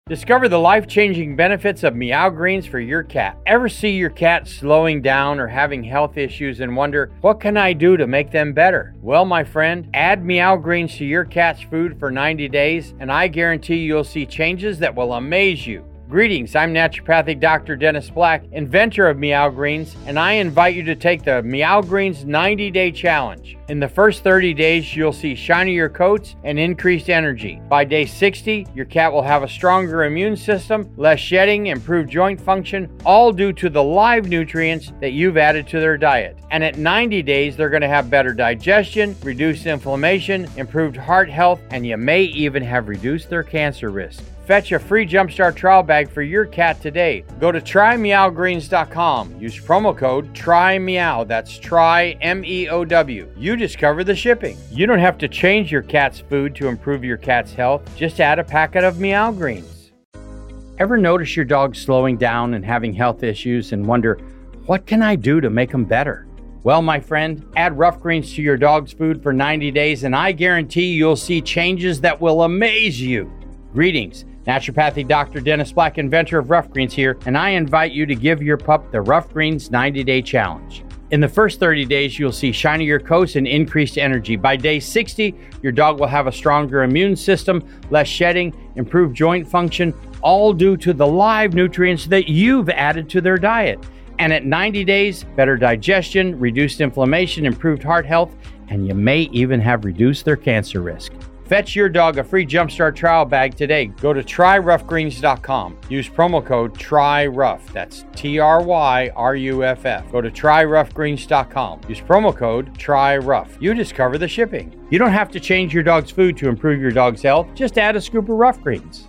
Discover the life-changing benefits of Meow Greens for your cat. Ever see your cat slowing down or having health issues and wonder, what can I do to make them better? Well, my friend, add Meow Greens to your cat's food for 90 days, and I guarantee you'll see changes that will amaze you. Greetings, I'm naturopathic Dr. Dennis Black, inventor of Meow Greens, and I invite you to take the Meow Greens 90-day challenge. In the first 30 days, you'll see shinier coats and increased energy. By day 60, your cat will have a stronger immune system, less shedding, improved joint function, all due to the live nutrients that you've added to their diet. And at 90 days, they're going to have better digestion, reduced inflammation, improved heart health, and you may even have reduced their cancer risk. Fetch a free Jumpstart trial bag for your cat today. Go to trymeowgreens.com. Use promo code TRYMEOW. That's try MEOW. You discover the shipping. You don't have to change your cat's food to improve your cat's health. Just add a packet of Meow Greens. Ever notice your dog slowing down and having health issues and wonder, what can I do to make them better? Well, my friend, add Rough Greens to your dog's food for 90 days and I guarantee you'll see changes that will amaze you. Greetings. Naturopathic Dr. Dennis Black, inventor of Rough Greens here, and I invite you to give your pup the Rough Greens 90-day challenge. In the first 30 days, you'll see shinier coats and increased energy. By day 60, your dog will have a stronger immune system, less shedding, improved joint function, all due to the live nutrients that you've added to their diet. And at 90 days, better digestion, reduced inflammation, improved heart health, and you may even have reduced their cancer risk. Fetch your dog a free Jumpstart trial bag today. Go to tryroughgreens.com. Use promo code TRYROUGH. That's TRYRUFF. Go to tryroughgreens.com. Use promo code TRYROUGH. You discover the shipping. You don't have to change your dog's food to improve your dog's health. Just add a scoop of Rough Greens.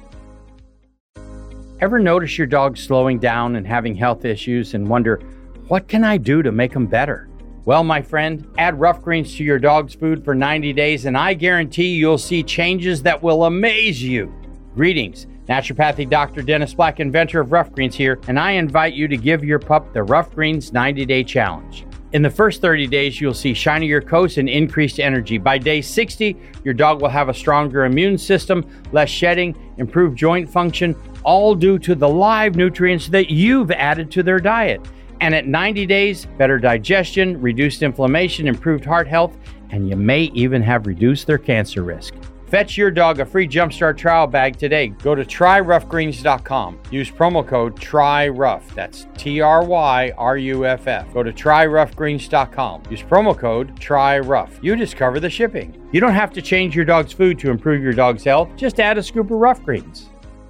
Ever notice your dog slowing down and having health issues and wonder, what can I do to make them better? Well, my friend, add Rough Greens to your dog's food for 90 days and I guarantee you'll see changes that will amaze you. Greetings, naturopathic Dr. Dennis Black, inventor of Rough Greens here, and I invite you to give your pup the Rough Greens 90-day challenge. In the first 30 days, you'll see shinier coats and increased energy. By day 60, your dog will have a stronger immune system, less shedding, improved joint function, all due to the live nutrients that you've added to their diet. And at 90 days, better digestion, reduced inflammation, improved heart health, and you may even have reduced their cancer risk. Fetch your dog a free Jumpstart trial bag today. Go to tryroughgreens.com. Use promo code TRYROUGH. That's TRYRUFF. Go to tryroughgreens.com. Use promo code TRYROUGH. You discover the shipping. You don't have to change your dog's food to improve your dog's health. Just add a scoop of Rough Greens.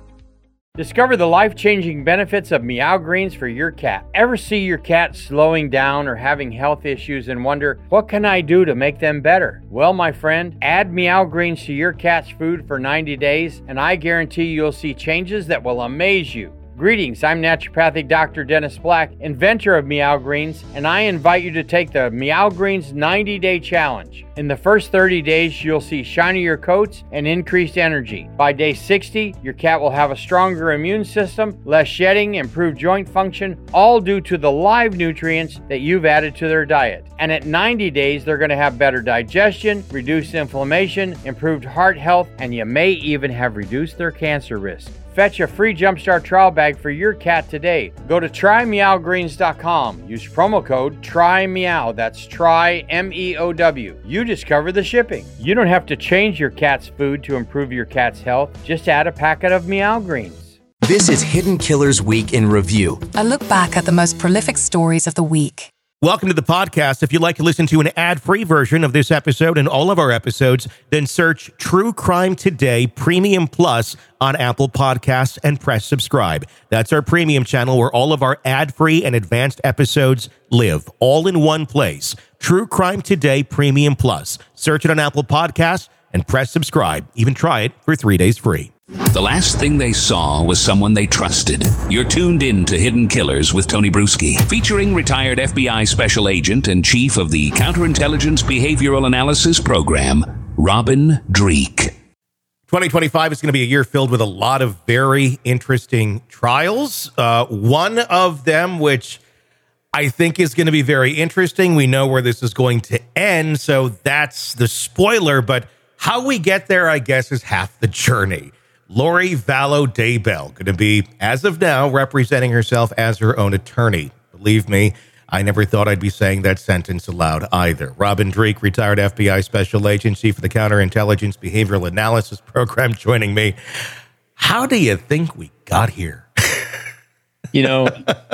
Discover the life-changing benefits of Meow Greens for your cat. Ever see your cat slowing down or having health issues and wonder, what can I do to make them better? Well, my friend, add Meow Greens to your cat's food for 90 days and I guarantee you'll see changes that will amaze you. Greetings, I'm naturopathic Dr. Dennis Black, inventor of Meow Greens, and I invite you to take the Meow Greens 90-day challenge. In the first 30 days, you'll see shinier coats and increased energy. By day 60, your cat will have a stronger immune system, less shedding, improved joint function, all due to the live nutrients that you've added to their diet. And at 90 days, they're going to have better digestion, reduced inflammation, improved heart health, and you may even have reduced their cancer risk. Fetch a free Jumpstart trial bag for your cat today. Go to trymeowgreens.com. Use promo code TRYMEOW. That's try MEOW. You discover the shipping. You don't have to change your cat's food to improve your cat's health. Just add a packet of Meow Greens. This is Hidden Killers Week in Review. A look back at the most prolific stories of the week. Welcome to the podcast. If you'd like to listen to an ad-free version of this episode and all of our episodes, then search True Crime Today Premium Plus on Apple Podcasts and press subscribe. That's our premium channel where all of our ad-free and advanced episodes live, all in one place. True Crime Today Premium Plus. Search it on Apple Podcasts and press subscribe. Even try it for 3 days free. The last thing they saw was someone they trusted. You're tuned in to Hidden Killers with Tony Bruschi, featuring retired FBI Special Agent and Chief of the Counterintelligence Behavioral Analysis Program, Robin Dreeke. 2025 is going to be a year filled with a lot of very interesting trials. One of them, which I think is going to be very interesting. We know where this is going to end, so that's the spoiler. But how we get there, I guess, is half the journey. Lori Vallow Daybell, going to be, as of now, representing herself as her own attorney. Believe me, I never thought I'd be saying that sentence aloud either. Robin Dreeke, retired FBI Special Agent, Chief of the Counterintelligence Behavioral Analysis Program, joining me. How do you think we got here? You know,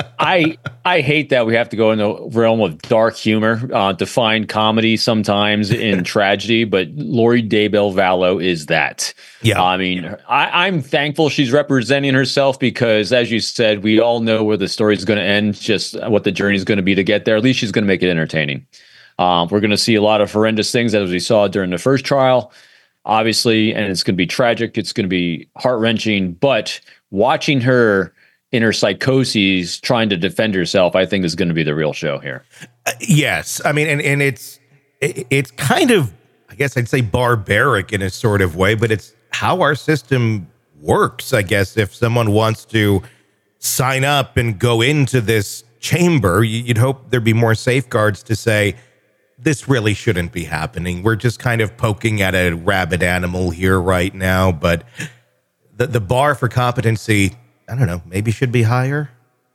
I hate that we have to go in the realm of dark humor to find comedy sometimes in tragedy, but Lori Daybell Vallow is that. Yeah. I mean, I'm thankful she's representing herself because, as you said, we all know where the story is going to end, just what the journey is going to be to get there. At least she's going to make it entertaining. We're going to see a lot of horrendous things as we saw during the first trial, obviously, and it's going to be tragic. It's going to be heart-wrenching, but watching her in her psychoses trying to defend herself, I think is going to be the real show here. Yes. I mean, and it's kind of, I guess I'd say barbaric in a sort of way, but it's how our system works. I guess if someone wants to sign up and go into this chamber, you'd hope there'd be more safeguards to say, this really shouldn't be happening. We're just kind of poking at a rabid animal here right now. But the bar for competency, I don't know, maybe should be higher.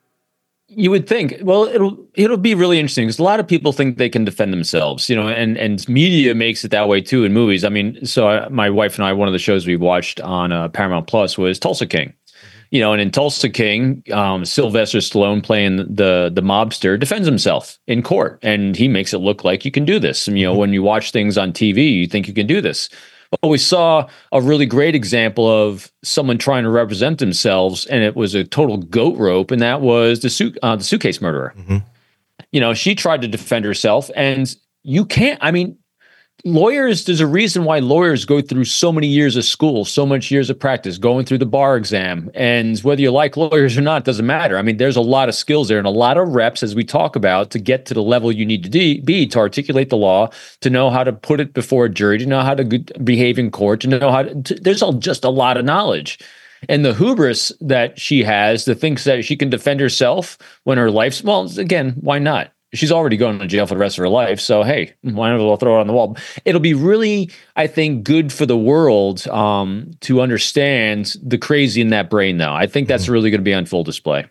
You would think. Well, it'll be really interesting because a lot of people think they can defend themselves, you know, and media makes it that way too in movies. I mean, so my wife and I, one of the shows we watched on Paramount Plus was Tulsa King, you know, and in Tulsa King, Sylvester Stallone playing the mobster defends himself in court, and he makes it look like you can do this. And, you know, when you watch things on TV, you think you can do this. But we saw a really great example of someone trying to represent themselves, and it was a total goat rope, and that was the suitcase murderer. Mm-hmm. You know, she tried to defend herself, and you can't. I mean, lawyers, there's a reason why lawyers go through so many years of school, so much years of practice, going through the bar exam. And whether you like lawyers or not, doesn't matter. I mean, there's a lot of skills there and a lot of reps, as we talk about, to get to the level you need to be to articulate the law, to know how to put it before a jury, to know how to behave in court, to know how to there's just a lot of knowledge. And the hubris that she has to think that she can defend herself when her life's, well, again, why not? She's already going to jail for the rest of her life. So, hey, why not we'll throw it on the wall? It'll be really, I think, good for the world to understand the crazy in that brain, though. I think that's really going to be on full display.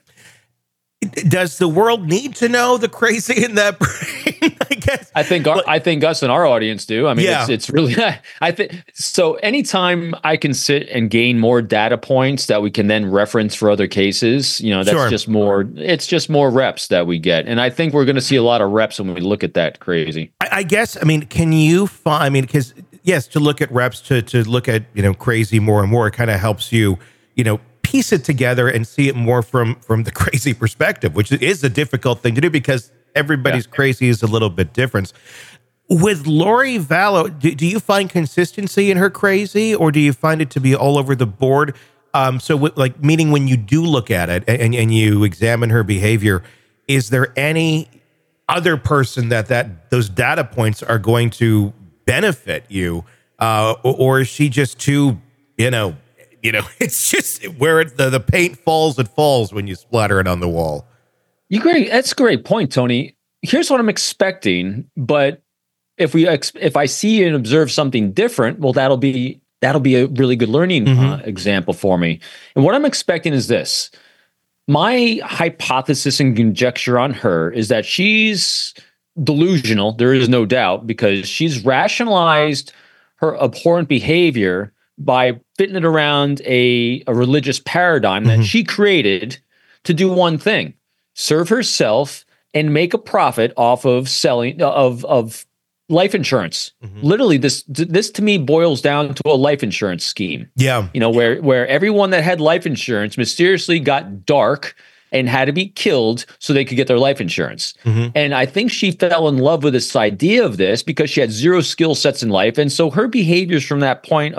Does the world need to know the crazy in that brain? I guess. I think us and our audience do. I mean, yeah. It's really. I think so. Anytime I can sit and gain more data points that we can then reference for other cases, you know, that's just more. It's just more reps that we get, and I think we're going to see a lot of reps when we look at that crazy. I guess. I mean, can you find? I mean, because yes, to look at reps, to look at, you know, crazy more and more, it kind of helps you, you know, piece it together and see it more from the crazy perspective, which is a difficult thing to do because everybody's crazy is a little bit different. With Lori Vallow, do you find consistency in her crazy, or do you find it to be all over the board? Meaning when you do look at it and you examine her behavior, is there any other person that those data points are going to benefit you, or is she just too, you know, it's just where the paint falls, it falls when you splatter it on the wall. That's a great point, Tony. Here's what I'm expecting, but if I see and observe something different, well, that'll be a really good learning example for me. And what I'm expecting is this. My hypothesis and conjecture on her is that she's delusional. There is no doubt, because she's rationalized her abhorrent behavior by fitting it around a religious paradigm that she created to do one thing: serve herself and make a profit off of selling of life insurance. Literally, this to me boils down to a life insurance scheme. Yeah, you know, where everyone that had life insurance mysteriously got dark and had to be killed so they could get their life insurance. And I think she fell in love with this idea of this because she had zero skill sets in life. And so her behaviors from that point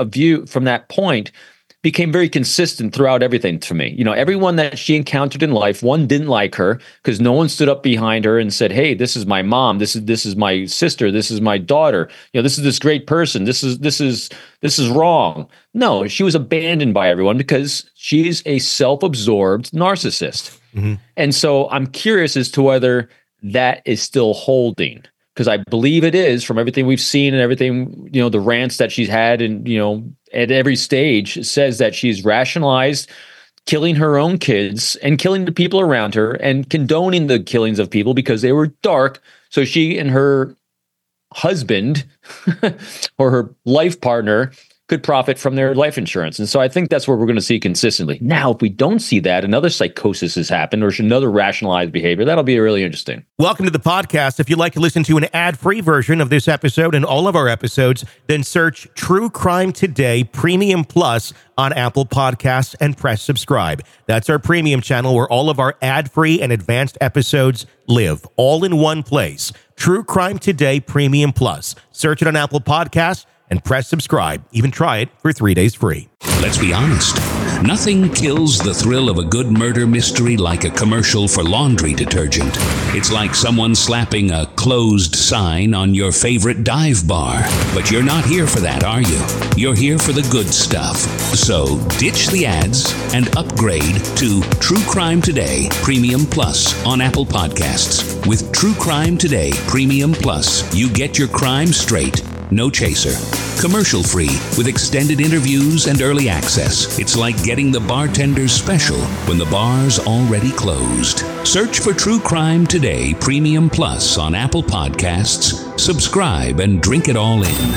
became very consistent throughout everything to me. You know, everyone that she encountered in life, one, didn't like her because no one stood up behind her and said, hey, this is my mom, this is my sister, this is my daughter, you know, this is this great person, this is wrong. No, she was abandoned by everyone because she's a self-absorbed narcissist. And so I'm curious as to whether that is still holding. because I believe it is, from everything we've seen and everything, the rants that she's had, and, at every stage, says that she's rationalized killing her own kids and killing the people around her and condoning the killings of people because they were dark. So she and her husband or her life partner could profit from their life insurance. And so I think that's what we're going to see consistently. Now, if we don't see that, another psychosis has happened or another rationalized behavior, that'll be really interesting. Welcome to the podcast. If you'd like to listen to an ad-free version of this episode and all of our episodes, then search True Crime Today Premium Plus on Apple Podcasts and press subscribe. That's our premium channel where all of our ad-free and advanced episodes live, all in one place. True Crime Today Premium Plus. Search it on Apple Podcasts and press subscribe. Even try it for 3 days free. Let's be honest. Nothing kills the thrill of a good murder mystery like a commercial for laundry detergent. It's like someone slapping a closed sign on your favorite dive bar. But you're not here for that, are you? You're here for the good stuff. So ditch the ads and upgrade to True Crime Today Premium Plus on Apple Podcasts. With True Crime Today Premium Plus, you get your crime straight. No chaser. Commercial free with extended interviews and early access. It's like getting the bartender's special when the bar's already closed. Search for True Crime Today Premium Plus on Apple Podcasts. Subscribe and drink it all in.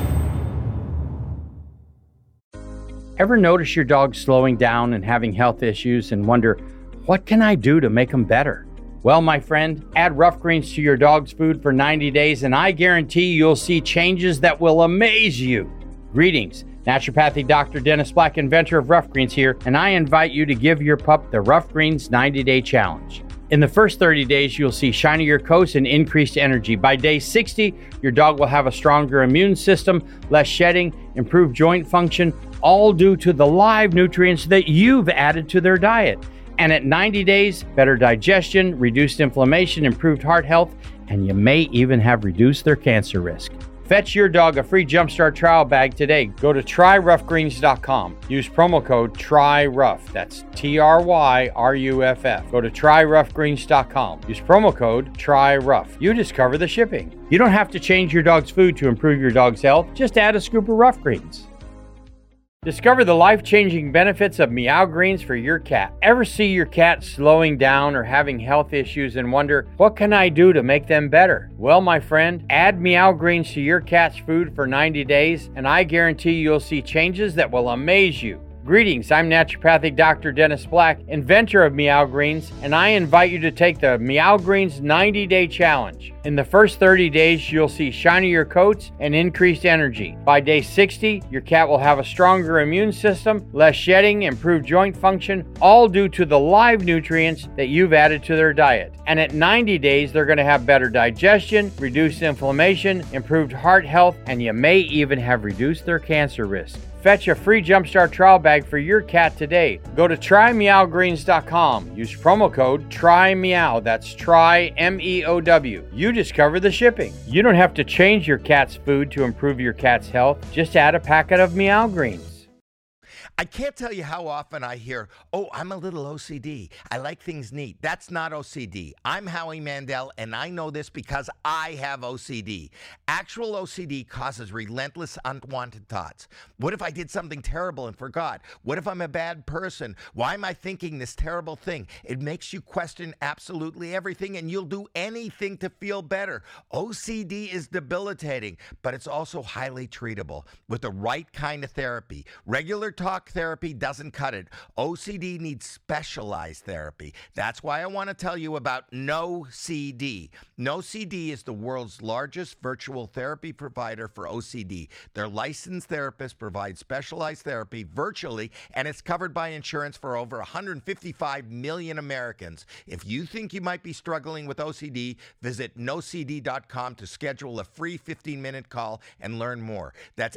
Ever notice your dog slowing down and having health issues and wonder, what can I do to make them better? Well, my friend, add Rough Greens to your dog's food for 90 days and I guarantee you'll see changes that will amaze you. Greetings, naturopathic Dr. Dennis Black, inventor of Rough Greens here, and I invite you to give your pup the Rough Greens 90-day challenge. In the first 30 days, you'll see shinier coats and increased energy. By day 60, your dog will have a stronger immune system, less shedding, improved joint function, all due to the live nutrients that you've added to their diet. And at 90 days, better digestion, reduced inflammation, improved heart health, and you may even have reduced their cancer risk. Fetch your dog a free Jumpstart trial bag today. Go to tryroughgreens.com. Use promo code TRYROUGH. That's TRYRUFF. Go to tryroughgreens.com. Use promo code TRYROUGH. You discover the shipping. You don't have to change your dog's food to improve your dog's health. Just add a scoop of Rough Greens. Discover the life-changing benefits of Meow Greens for your cat. Ever see your cat slowing down or having health issues and wonder, what can I do to make them better? Well, my friend, add Meow Greens to your cat's food for 90 days, and I guarantee you'll see changes that will amaze you. Greetings, I'm naturopathic Dr. Dennis Black, inventor of Meow Greens, and I invite you to take the Meow Greens 90-day challenge. In the first 30 days, you'll see shinier coats and increased energy. By day 60, your cat will have a stronger immune system, less shedding, improved joint function, all due to the live nutrients that you've added to their diet. And at 90 days, they're going to have better digestion, reduced inflammation, improved heart health, and you may even have reduced their cancer risk. Fetch a free Jumpstart trial bag for your cat today. Go to trymeowgreens.com. Use promo code TRYMEOW. That's TRYMEOW. You discover the shipping. You don't have to change your cat's food to improve your cat's health. Just add a packet of Meow Greens. I can't tell you how often I hear, oh, I'm a little OCD. I like things neat. That's not OCD. I'm Howie Mandel, and I know this because I have OCD. Actual OCD causes relentless, unwanted thoughts. What if I did something terrible and forgot? What if I'm a bad person? Why am I thinking this terrible thing? It makes you question absolutely everything, and you'll do anything to feel better. OCD is debilitating, but it's also highly treatable with the right kind of therapy. Regular talk therapy doesn't cut it. OCD needs specialized therapy. That's why I want to tell you about NoCD. NoCD is the world's largest virtual therapy provider for OCD. Their licensed therapists provide specialized therapy virtually, and it's covered by insurance for over 155 million Americans. If you think you might be struggling with OCD, visit nocd.com to schedule a free 15-minute call and learn more. That's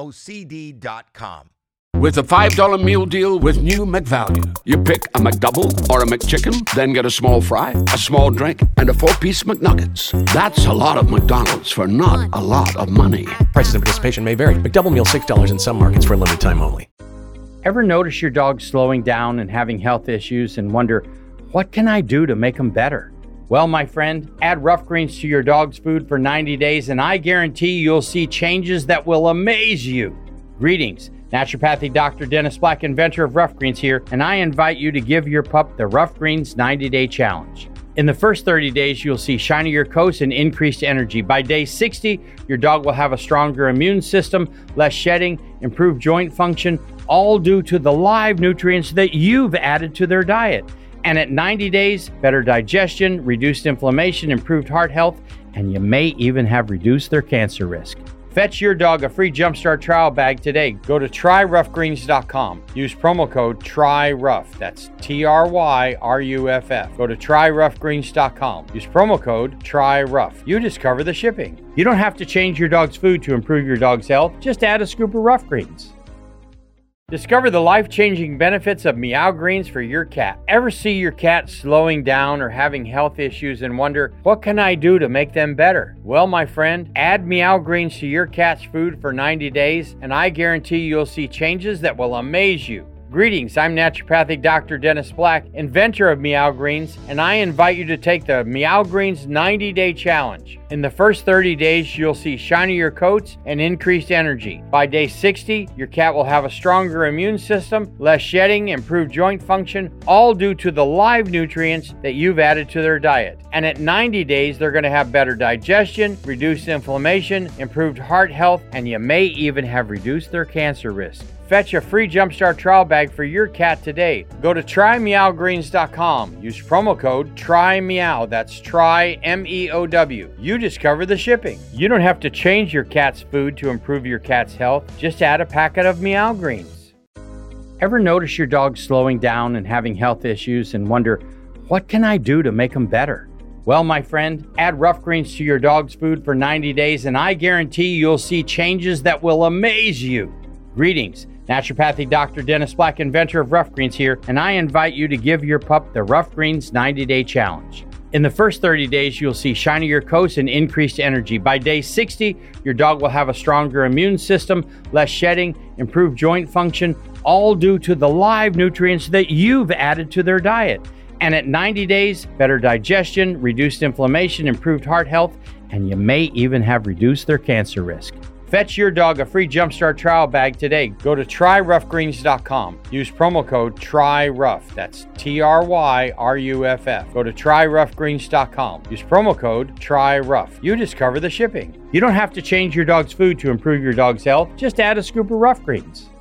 nocd.com. With a $5 meal deal with new McValue. You pick a McDouble or a McChicken, then get a small fry, a small drink, and a 4-piece McNuggets. That's a lot of McDonald's for not a lot of money. Prices and participation may vary. McDouble meal $6 in some markets for a limited time only. Ever notice your dog slowing down and having health issues and wonder, what can I do to make them better? Well, my friend, add Rough Greens to your dog's food for 90 days, and I guarantee you'll see changes that will amaze you. Greetings. Naturopathic Dr. Dennis Black, inventor of Rough Greens here, and I invite you to give your pup the Rough Greens 90-Day Challenge. In the first 30 days, you'll see shinier coats and increased energy. By day 60, your dog will have a stronger immune system, less shedding, improved joint function, all due to the live nutrients that you've added to their diet. And at 90 days, better digestion, reduced inflammation, improved heart health, and you may even have reduced their cancer risk. Fetch your dog a free Jumpstart trial bag today. Go to tryroughgreens.com. Use promo code TRYROUGH. That's TRYRUFF. Go to tryroughgreens.com. Use promo code TRYROUGH. You discover the shipping. You don't have to change your dog's food to improve your dog's health. Just add a scoop of Rough Greens. Discover the life-changing benefits of Meow Greens for your cat. Ever see your cat slowing down or having health issues and wonder, what can I do to make them better? Well, my friend, add Meow Greens to your cat's food for 90 days, and I guarantee you'll see changes that will amaze you. Greetings, I'm Naturopathic Dr. Dennis Black, inventor of Meow Greens, and I invite you to take the Meow Greens 90-Day Challenge. In the first 30 days, you'll see shinier coats and increased energy. By day 60, your cat will have a stronger immune system, less shedding, improved joint function, all due to the live nutrients that you've added to their diet. And at 90 days, they're going to have better digestion, reduced inflammation, improved heart health, and you may even have reduced their cancer risk. Fetch a free Jumpstart trial bag for your cat today. Go to trymeowgreens.com. Use promo code TRYMEOW. That's TRYMEOW. You discover the shipping. You don't have to change your cat's food to improve your cat's health. Just add a packet of Meow Greens. Ever notice your dog slowing down and having health issues and wonder, what can I do to make them better? Well, my friend, add Rough Greens to your dog's food for 90 days, and I guarantee you'll see changes that will amaze you. Greetings. Naturopathic Dr. Dennis Black, inventor of Rough Greens here, and I invite you to give your pup the Rough Greens 90-Day Challenge. In the first 30 days, you'll see shinier coats and increased energy. By day 60, your dog will have a stronger immune system, less shedding, improved joint function, all due to the live nutrients that you've added to their diet. And at 90 days, better digestion, reduced inflammation, improved heart health, and you may even have reduced their cancer risk. Fetch your dog a free Jumpstart trial bag today. Go to tryroughgreens.com. Use promo code TRYROUGH. That's TRYRUFF. Go to tryroughgreens.com. Use promo code TRYROUGH. You discover the shipping. You don't have to change your dog's food to improve your dog's health. Just add a scoop of Rough Greens.